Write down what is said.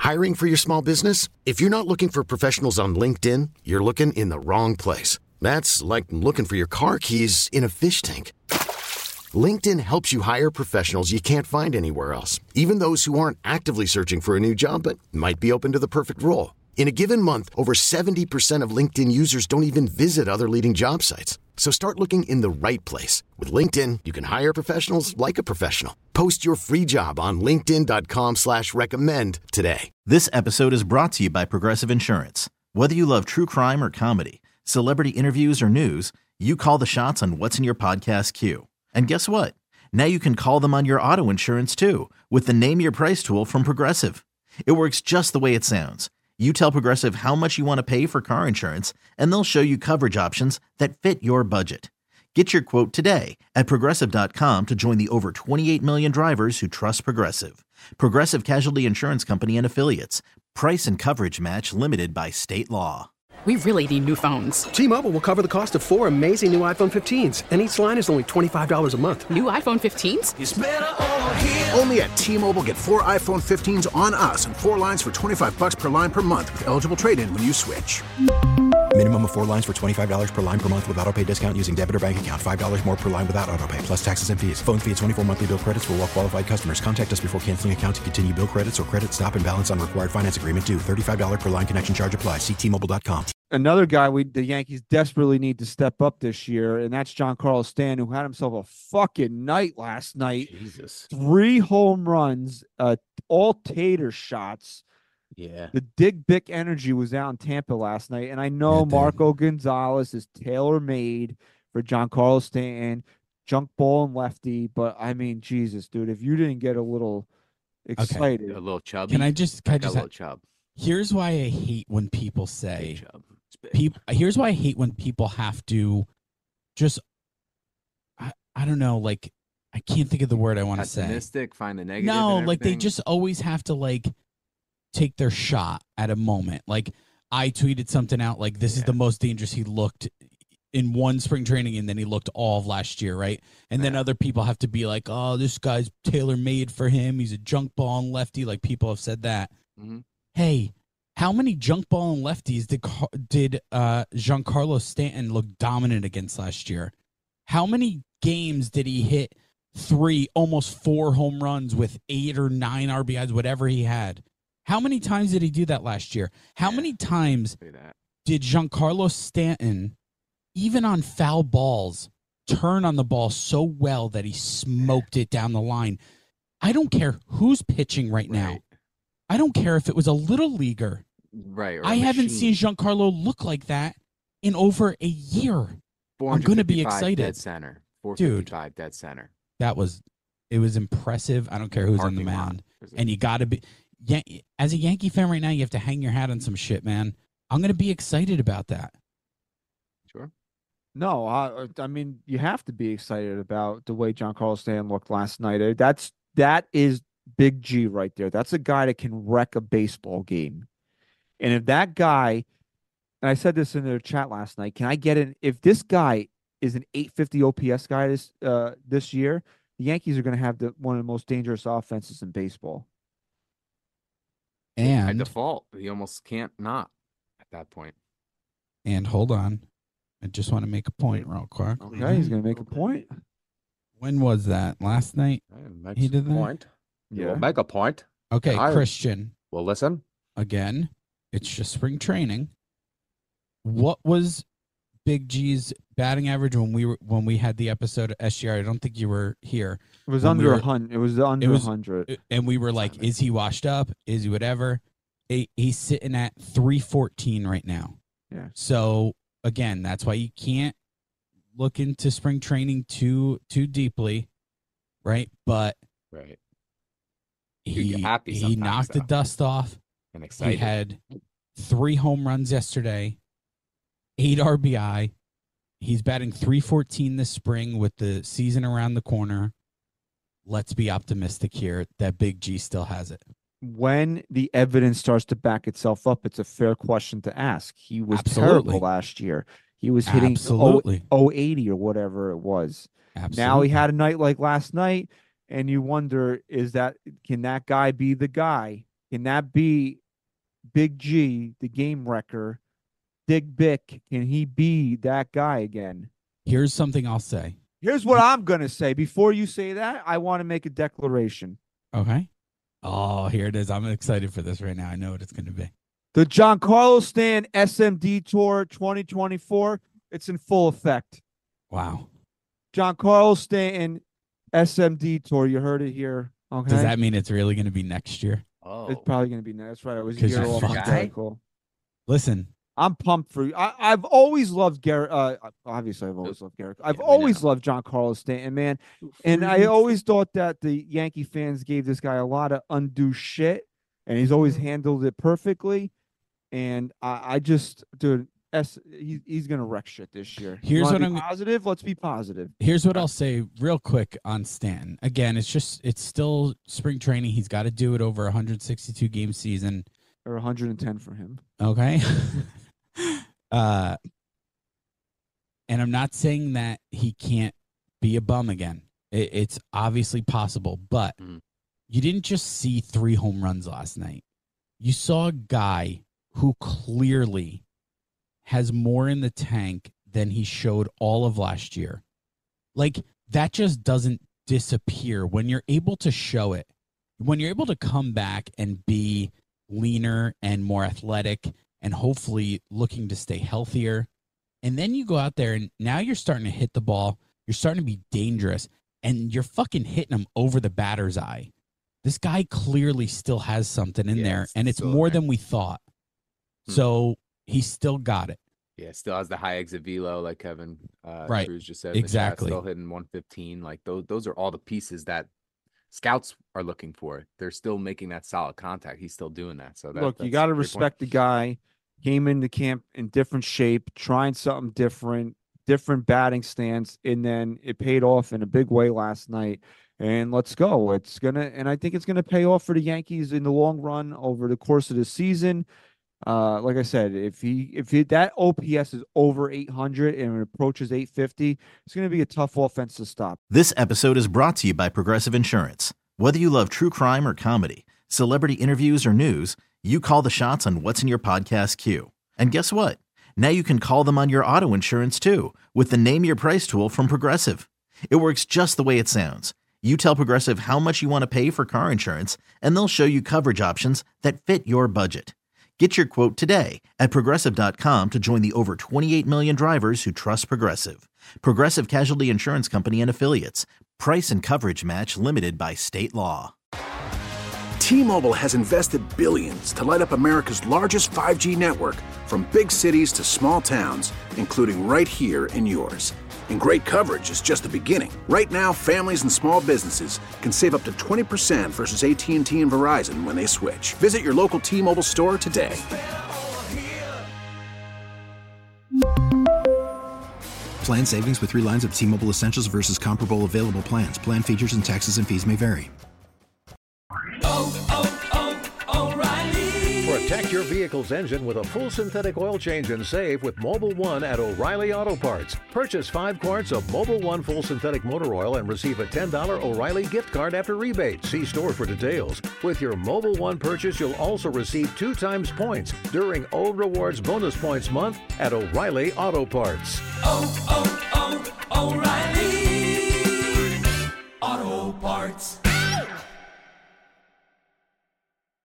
Hiring for your small business? If you're not looking for professionals on LinkedIn, you're looking in the wrong place. That's like looking for your car keys in a fish tank. LinkedIn helps you hire professionals you can't find anywhere else, even those who aren't actively searching for a new job but might be open to the perfect role. In a given month, over 70% of LinkedIn users don't even visit other leading job sites. So start looking in the right place. With LinkedIn, you can hire professionals like a professional. Post your free job on linkedin.com/recommend today. This episode is brought to you by Progressive Insurance. Whether you love true crime or comedy, celebrity interviews or news, you call the shots on what's in your podcast queue. And guess what? Now you can call them on your auto insurance too with the Name Your Price tool from Progressive. It works just the way it sounds. You tell Progressive how much you want to pay for car insurance, and they'll show you coverage options that fit your budget. Get your quote today at Progressive.com to join the over 28 million drivers who trust Progressive. Progressive Casualty Insurance Company and Affiliates. Price and coverage match limited by state law. We really need new phones. T-Mobile will cover the cost of 4 amazing new iPhone 15s, and each line is only $25 a month. New iPhone 15s? It's better over here. Only at T-Mobile, get 4 iPhone 15s on us and 4 lines for $25 per line per month with eligible trade-in when you switch. Minimum of 4 lines for $25 per line per month with autopay discount using debit or bank account. $5 more per line without autopay, plus taxes and fees. Phone fee at 24 monthly bill credits for well-qualified customers. Contact us before canceling account to continue bill credits or credit stop and balance on required finance agreement due. $35 per line connection charge applies. See T-Mobile.com. Another guy the Yankees desperately need to step up this year, and that's Giancarlo Stanton, who had himself a fucking night last night. Jesus. 3 home runs, all tater shots. Yeah. The Dig Bick energy was out in Tampa last night, and I know Marco Gonzalez is tailor-made for Giancarlo Stanton, junk ball and lefty, but I mean, Jesus, dude, if you didn't get a little excited. Okay. A little chubby. Can I just a little chub. Here's why I hate when people say here's why I hate when people have to just I don't know, like I can't think of the word I want to say. Pessimistic, find the negative. No, like they just always have to like take their shot at a moment. Like I tweeted something out like this is the most dangerous he looked in one spring training, and then he looked all of last year, right? And then other people have to be like, oh, this guy's tailor-made for him. He's a junk ball and lefty. Like people have said that. Mm-hmm. Hey, how many junk ball and lefties did Giancarlo Stanton look dominant against last year? How many games did he hit 3, almost 4 home runs with 8 or 9 RBIs, whatever he had? How many times did he do that last year? How many times did Giancarlo Stanton, even on foul balls, turn on the ball so well that he smoked it down the line? I don't care who's pitching right now. I don't care if it was a little leaguer. Right. I haven't seen Giancarlo look like that in over a year. I'm going to be excited. Dead center. 455 dead center. It was impressive. I don't care who's on the mound. And you got to be, as a Yankee fan right now, you have to hang your hat on some shit, man. I'm going to be excited about that. Sure. No, I mean, you have to be excited about the way Giancarlo Stanton looked last night. That is Big G right there. That's a guy that can wreck a baseball game. And if that guy, and I said this in the chat last night, can I get in? If this guy is an 850 OPS guy this year, the Yankees are going to have one of the most dangerous offenses in baseball. And by default, he almost can't not at that point. And hold on, I just want to make a point real quick. Okay, he's going to make a point. When was that? Last night? He did that? Point. Yeah. We'll make a point. Okay, Christian. Well, listen. Again, it's just spring training. What was Big G's batting average when we had the episode of SGR? I don't think you were here. It was under 100. It was under 100. And we were like, is he washed up? Is he whatever? He's sitting at 314 right now. Yeah. So again, that's why you can't look into spring training too deeply, right? But he knocked the dust off. And excited. He had 3 home runs yesterday, 8 RBI. He's batting 314 this spring with the season around the corner. Let's be optimistic here that Big G still has it. When the evidence starts to back itself up, it's a fair question to ask. He was terrible last year. He was hitting 080 or whatever it was. Absolutely. Now he had a night like last night, and you wonder, can that guy be the guy Can that be Big G, the game wrecker? Dig Bick, can he be that guy again? Here's something I'll say. Here's what I'm going to say. Before you say that, I want to make a declaration. Okay. Oh, here it is. I'm excited for this right now. I know what it's going to be. The Giancarlo Stanton SMD Tour 2024, it's in full effect. Wow. Giancarlo Stanton SMD Tour, you heard it here. Okay. Does that mean it's really going to be next year? Oh, It's probably going to be next. That's right. I was a 'Cause year you off. fucked Very up. cool. Listen, I'm pumped for you. I've always loved Garrett. Obviously, I've always loved Garrett. I've Yeah, we always know. loved Giancarlo Stanton, man. And I always thought that the Yankee fans gave this guy a lot of undue shit, and he's always handled it perfectly. And I just, dude, he's gonna wreck shit this year. You Here's wanna what be I'm- positive. Let's be positive. here's what I'll say real quick on Stanton. Again, it's still spring training. He's got to do it over a 162 game season. Or 110 for him. Okay. And I'm not saying that he can't be a bum again. It's obviously possible, but you didn't just see 3 home runs last night. You saw a guy who clearly has more in the tank than he showed all of last year. Like, that just doesn't disappear when you're able to show it. When you're able to come back and be leaner and more athletic and hopefully looking to stay healthier. And then you go out there and now you're starting to hit the ball. You're starting to be dangerous and you're fucking hitting him over the batter's eye. This guy clearly still has something in there, and it's more than we thought. So he's still got it. Yeah, still has the high exit velo, like Kevin Right. Cruz just said. in the chat, Exactly. Still hitting 115. Like those are all the pieces that scouts are looking for. They're still making that solid contact. He's still doing that. So Look, you that's got to a great point. respect the guy. Came into camp in different shape, trying something different batting stance, and then it paid off in a big way last night. And let's go. And I think it's gonna pay off for the Yankees in the long run over the course of the season. Like I said, if that OPS is over 800 and it approaches 850, it's gonna be a tough offense to stop. This episode is brought to you by Progressive Insurance. Whether you love true crime or comedy, celebrity interviews or news, you call the shots on what's in your podcast queue. And guess what? Now you can call them on your auto insurance too with the Name Your Price tool from Progressive. It works just the way it sounds. You tell Progressive how much you want to pay for car insurance, and they'll show you coverage options that fit your budget. Get your quote today at Progressive.com to join the over 28 million drivers who trust Progressive. Progressive Casualty Insurance Company and Affiliates. Price and coverage match limited by state law. T-Mobile has invested billions to light up America's largest 5G network, from big cities to small towns, including right here in yours. And great coverage is just the beginning. Right now, families and small businesses can save up to 20% versus AT&T and Verizon when they switch. Visit your local T-Mobile store today. Plan savings with 3 lines of T-Mobile Essentials versus comparable available plans. Plan features and taxes and fees may vary. Protect your vehicle's engine with a full synthetic oil change and save with Mobil 1 at O'Reilly Auto Parts. Purchase 5 quarts of Mobil 1 full synthetic motor oil and receive a $10 O'Reilly gift card after rebate. See store for details. With your Mobil 1 purchase, you'll also receive 2 times points during O Rewards Bonus Points Month at O'Reilly Auto Parts. O'Reilly Auto Parts.